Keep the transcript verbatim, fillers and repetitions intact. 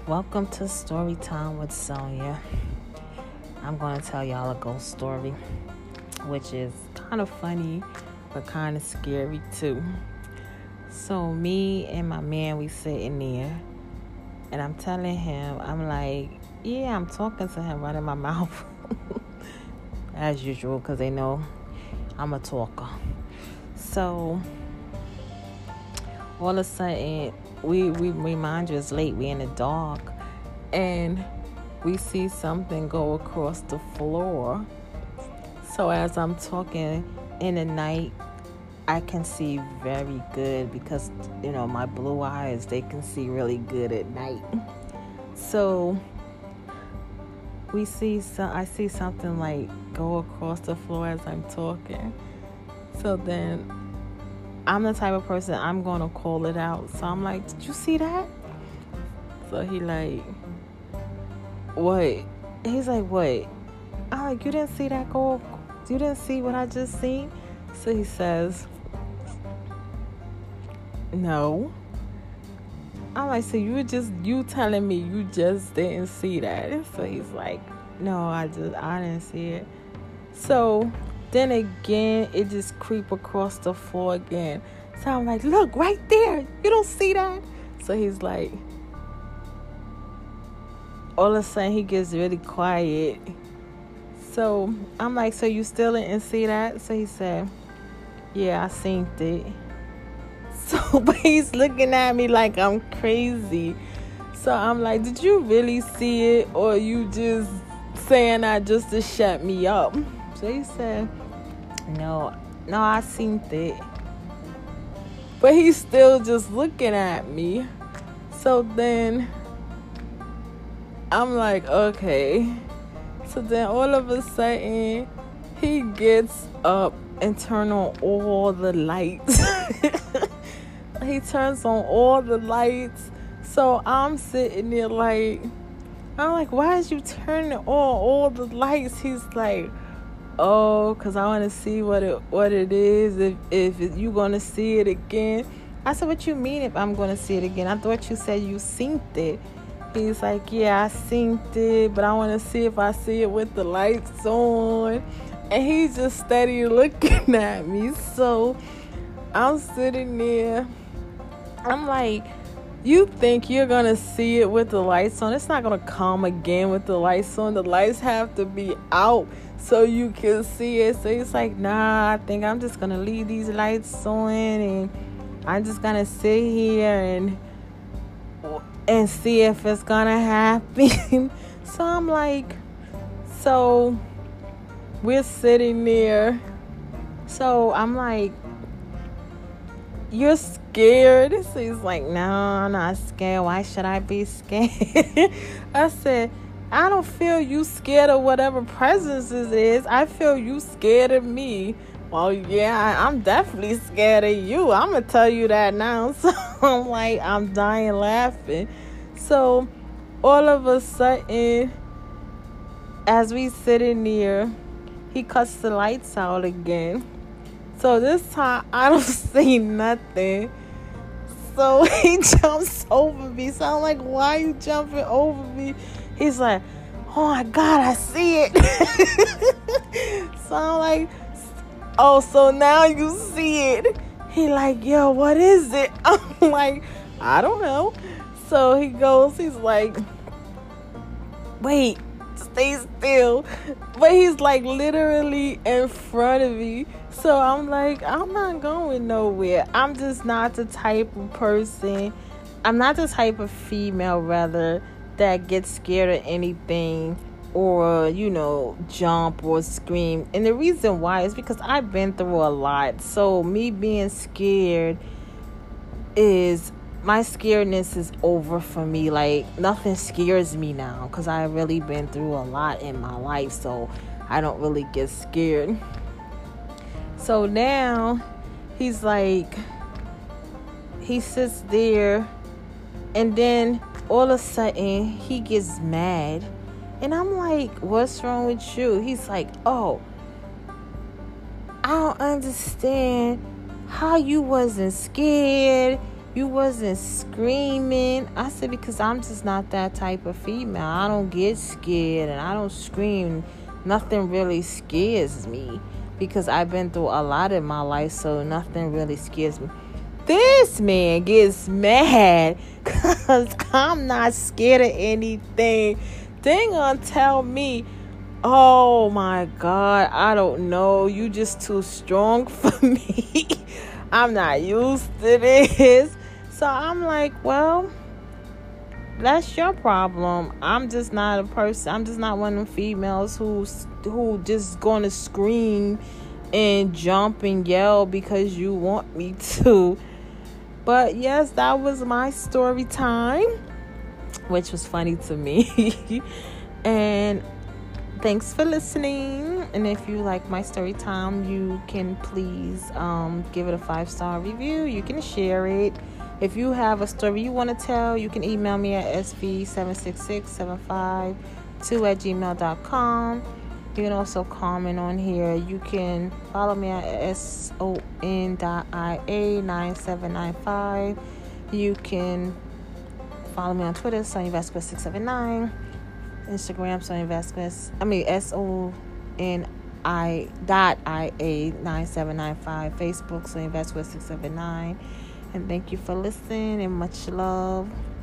Welcome to Story Time with Sonia. I'm going to tell y'all a ghost story, which is kind of funny, but kind of scary too. So me and my man, we sitting there, and I'm telling him, I'm like, yeah, I'm talking to him running my mouth, as usual, because they know I'm a talker. So all of a sudden, we we remind you it's late. We in the dark, and we see something go across the floor. So as I'm talking in the night, I can see very good because, you know, my blue eyes, they can see really good at night. So we see some, I see something like go across the floor as I'm talking. So then I'm the type of person, I'm going to call it out. So I'm like, did you see that? So he like, what? He's like, what? I'm like, you didn't see that go? You didn't see what I just seen? So he says, no. I'm like, so you were just, you telling me you just didn't see that? So he's like, no, I just, I didn't see it. So then again, it just creep across the floor again. So I'm like, look, right there. You don't see that? So he's like, all of a sudden he gets really quiet. So I'm like, so you still didn't see that? So he said, yeah, I seen it. So, but he's looking at me like I'm crazy. So I'm like, did you really see it? Or you just saying that just to shut me up? So he said, no, no, I seen it. But he's still just looking at me. So then I'm like, okay. So then all of a sudden, he gets up and turn on all the lights. He turns on all the lights. So I'm sitting there like, I'm like, why is you turning on all the lights? He's like, oh, because I want to see what it what it is, if if you going to see it again. I said, what you mean if I'm going to see it again? I thought you said you seen it. He's like, yeah, I seen it, but I want to see if I see it with the lights on. And he's just steady looking at me. So I'm sitting there. I'm like, you think you're going to see it with the lights on? It's not going to come again with the lights on. The lights have to be out so you can see it. So he's like, nah, I think I'm just going to leave these lights on, and I'm just going to sit here and and see if it's going to happen. So I'm like, so we're sitting there. So I'm like, you're scared? So he's like, no, I'm not scared. Why should I be scared? I said, I don't feel you scared of whatever presence it is. I feel you scared of me. Well, yeah, I'm definitely scared of you. I'm going to tell you that now. So I'm like, I'm dying laughing. So all of a sudden, as we sitting there, he cuts the lights out again. So this time, I don't see nothing. So he jumps over me. So I'm like, why are you jumping over me? He's like, oh my God, I see it. So I'm like, oh, so now you see it. He like, yo, what is it? I'm like, I don't know. So he goes, he's like, wait, stay still. But he's like literally in front of me. So I'm like, I'm not going nowhere. I'm just not the type of person. I'm not the type of female, rather, that gets scared of anything or, you know, jump or scream. And the reason why is because I've been through a lot. So me being scared is, my scaredness is over for me. Like, nothing scares me now because I've really been through a lot in my life. So I don't really get scared. So now he's like, he sits there, and then all of a sudden he gets mad. And I'm like, what's wrong with you? He's like, oh, I don't understand how you wasn't scared. You wasn't screaming. I said, because I'm just not that type of female. I don't get scared and I don't scream. Nothing really scares me because I've been through a lot in my life, so nothing really scares me. This man gets mad because I'm not scared of anything. They gonna tell me, oh my God, I don't know, you just too strong for me. I'm not used to this. So I'm like, well, that's your problem. I'm just not a person. I'm just not one of them females who's who just gonna scream and jump and yell because you want me to. But yes, that was my story time, which was funny to me. And thanks for listening. And if you like my story time, you can please um, give it a five-star review. You can share it. If you have a story you want to tell, you can email me at s v seven six six seven five two at gmail dot com. You can also comment on here. You can follow me at S O N dot I A nine seven nine five. You can follow me on Twitter, Sonia Vasquez six seven nine. Instagram, Sonia Vasquez. I mean, S O N I dot I A nine seven nine five. Facebook, Sonia Vasquez six seven nine. And thank you for listening and much love.